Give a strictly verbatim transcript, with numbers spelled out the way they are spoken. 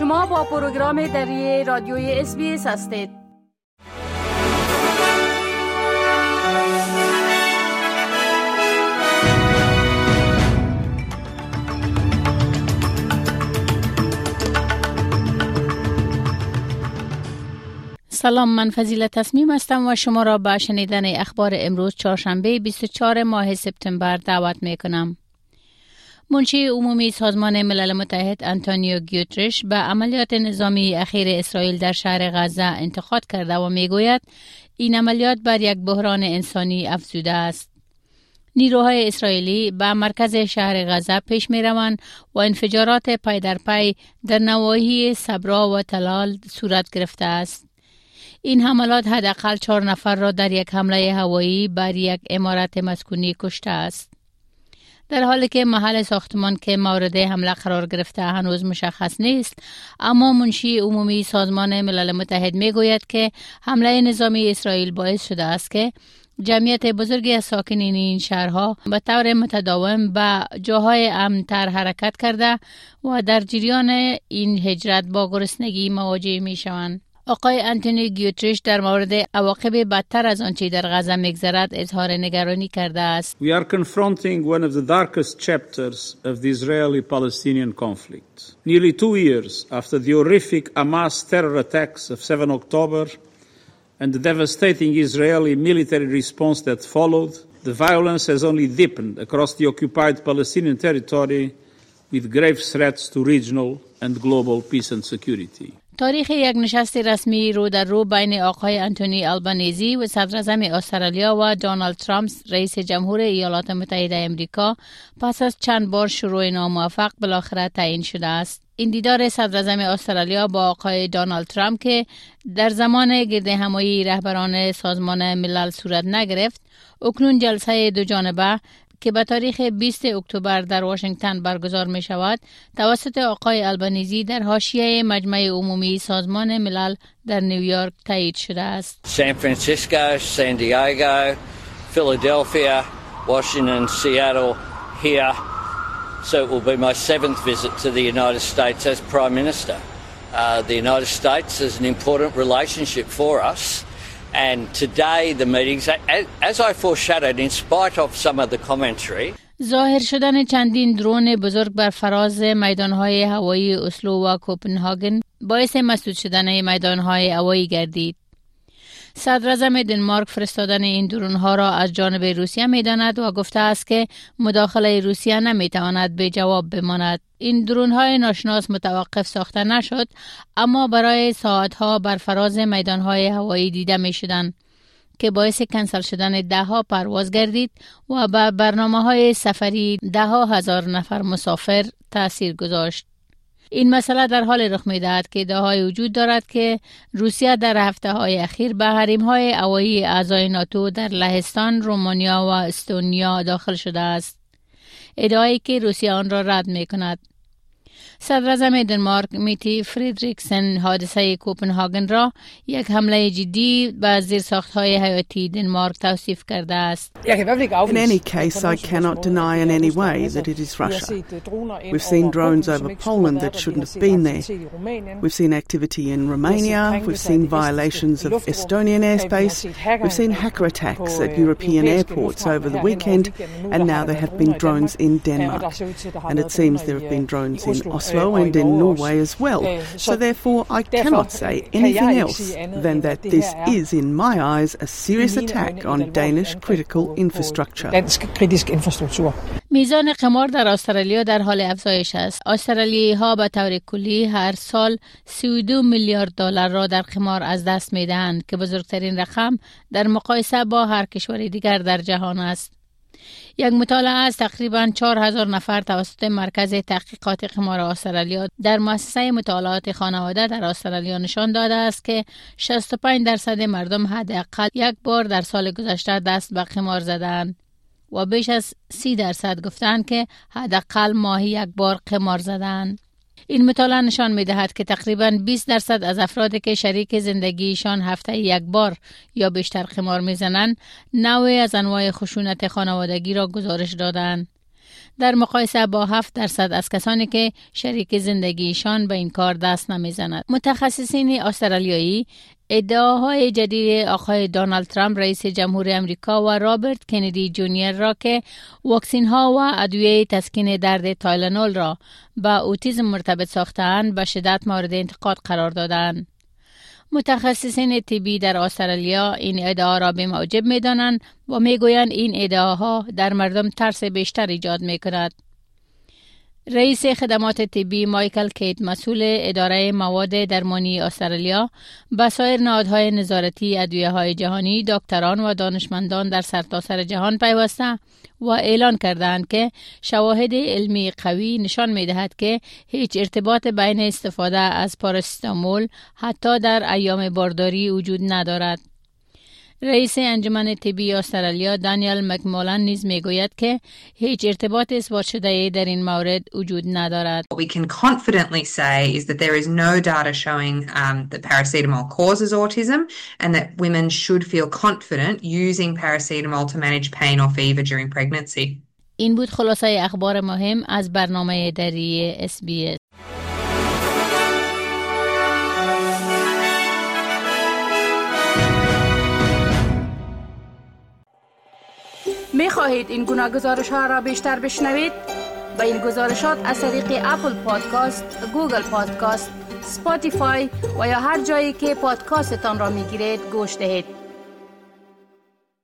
شما با پروگرام دری رادیوی اس بی اس هستید. سلام، من فضیلت تصمیم هستم و شما را به شنیدن اخبار امروز چهارشنبه بیست و چهارم ماه سپتامبر دعوت می کنم. منشی عمومی سازمان ملل متحد آنتونیو گوترش به عملیات نظامی اخیر اسرائیل در شهر غزه انتقاد کرده و می گوید این عملیات بر یک بحران انسانی افزوده است. نیروهای اسرائیلی به مرکز شهر غزه پیش می روند و انفجارات پی در پی در نواحی صبرا و تلال صورت گرفته است. این حملات حداقل چهار نفر را در یک حمله هوایی بر یک عمارت مسکونی کشته است. در حالی که محل ساختمان که مورد حمله قرار گرفته هنوز مشخص نیست، اما منشی عمومی سازمان ملل متحد می گوید که حمله نظامی اسرائیل باعث شده است که جمعیت بزرگی از ساکنین این شهرها به طور متداوم به جاهای امن‌تر حرکت کرده و در جریان این هجرت با گرسنگی مواجه می شوند. آقای آنتونی گوترش در مورد عواقب بدتر از آنچه در غزه می‌گذرد اظهار نگرانی کرده است. We are confronting one of the darkest chapters of the Israeli-Palestinian conflict. Nearly two years after the horrific Hamas terror attacks of seven October and the devastating Israeli military response that followed, the violence has only deepened across the occupied Palestinian territory with grave threats to regional and global peace and security. تاریخ یک نشست رسمی رو در رو بین آقای آنتونی آلبانیزی و صدراعظم استرالیا و دونالد ترامپ رئیس جمهور ایالات متحده آمریکا پس از چند بار شروع ناموفق بالاخره تعیین شده است. این دیدار صدراعظم استرالیا با آقای دونالد ترامپ که در زمان گرد همایی رهبران سازمان ملل صورت نگرفت، اکنون جلسه دو جانبه که به تاریخ بیست اکتبر در واشنگتن برگزار می شود توسط آقای آلبانیزی در حاشیه مجمع عمومی سازمان ملل در نیویورک تایید شده است. San Francisco, San Diego, Philadelphia, Washington, Seattle, here. So it will be my seventh visit to the United States as Prime Minister. Uh, the United States is an important relationship for us. And today the meetings, as I foreshadowed, in spite of some of the commentary. ظاهر شدن چندین درون بزرگ بر فراز میدانهای هوایی اسلو و کوپنهاگن باعث مسدود شدن میدانهای هوایی گردید. صدراعظم دنمارک فرستادن این درونها را از جانب روسیه می‌داند و گفته است که مداخله روسیه نمی‌تواند به جواب بماند. این درونهای ناشناس متوقف ساخته نشد، اما برای ساعتها بر فراز میدانهای هوایی دیده می‌شدند که باعث کنسل شدن ده ها پرواز گردید و به برنامه‌های سفری ده ها هزار نفر مسافر تأثیر گذاشت. این مسئله در حال رخ می‌دهد که ادعاهای وجود دارد که روسیه در هفته‌های اخیر به حریم‌های هوایی اعضای ناتو در لهستان، رومانیا و استونیا داخل شده است. ادعایی که روسیه آن را رد می‌کند. صدراعظم دنمارک میتی فریدریکسن حادثه کوپنهاگن را یک حمله جدی به زیرساخت‌های حیاتی دنمارک توصیف کرده است. In any case, I cannot deny in any way that it is Russia. We've seen drones over Poland that shouldn't have been there. We've seen activity in Romania. We've seen violations of Estonian airspace. We've seen hacker attacks at European airports over the weekend, and now there have been drones in Denmark. And it seems there have been drones in Oslo and in Norway as well. So therefore I cannot say anything else than that this is in my eyes a serious attack on Danish critical infrastructure. میزان قمار در استرالیا در حال افزایش است. استرالیایی ها به طور کلی هر سال سی و دو میلیارد دلار را در قمار از دست می دهند که بزرگترین رقم در مقایسه با هر کشور دیگر در جهان است. یک مطالعه از تقریباً چهار هزار نفر توسط مرکز تحقیقات قمار استرالیا در مؤسسه مطالعات خانواده در استرالیا نشان داده است که شصت و پنج درصد مردم حداقل یک بار در سال گذشته دست به قمار زدند و بیش از سی درصد گفتند که حداقل ماهی یک بار قمار زدند. این مطالعه نشان می‌دهد که تقریباً بیست درصد از افرادی که شریک زندگیشان هفته یک بار یا بیشتر قمار می‌زنند، نوعی از انواع خشونت خانوادگی را گزارش دادند. در مقایسه با هفت درصد از کسانی که شریک زندگیشان به این کار دست نمیزند. متخصصین استرالیایی ادعاهای جدید آقای دونالد ترامپ رئیس جمهور امریکا و رابرت کندی جونیور را که واکسین ها و ادویه تسکین درد تایلنول را با اوتیسم مرتبط ساختند به شدت مورد انتقاد قرار دادند. متخصصین طبی در استرالیا این ادعا را به موجب می دانند و می گویند این ادعاها در مردم ترس بیشتر ایجاد می کند. رئیس خدمات طبی مایکل کیت مسئول اداره مواد درمانی استرالیا با سایر نهادهای نظارتی ادویه‌های جهانی، دکتران و دانشمندان در سرتاسر جهان پیوسته و اعلان کردند که شواهد علمی قوی نشان می‌دهد که هیچ ارتباط بین استفاده از پاراستامول حتی در ایام بارداری وجود ندارد. رئیس انجمن طبی استرالیا دانیل مکمولن نیز میگوید که هیچ ارتباط اثبات شده در این مورد وجود ندارد. What we can confidently say is that there is no data showing um, that paracetamol causes autism and that women should feel confident using paracetamol to manage pain or fever during pregnancy. این بود خلاصه اخبار مهم از برنامه دری اس بی اس. می خواهید این گناه گزارش ها را بیشتر بشنوید؟ با این گزارشات از طریق اپل پادکاست، گوگل پادکاست، سپاتیفای و یا هر جایی که پادکاستتان را می گیرید گوش دهید.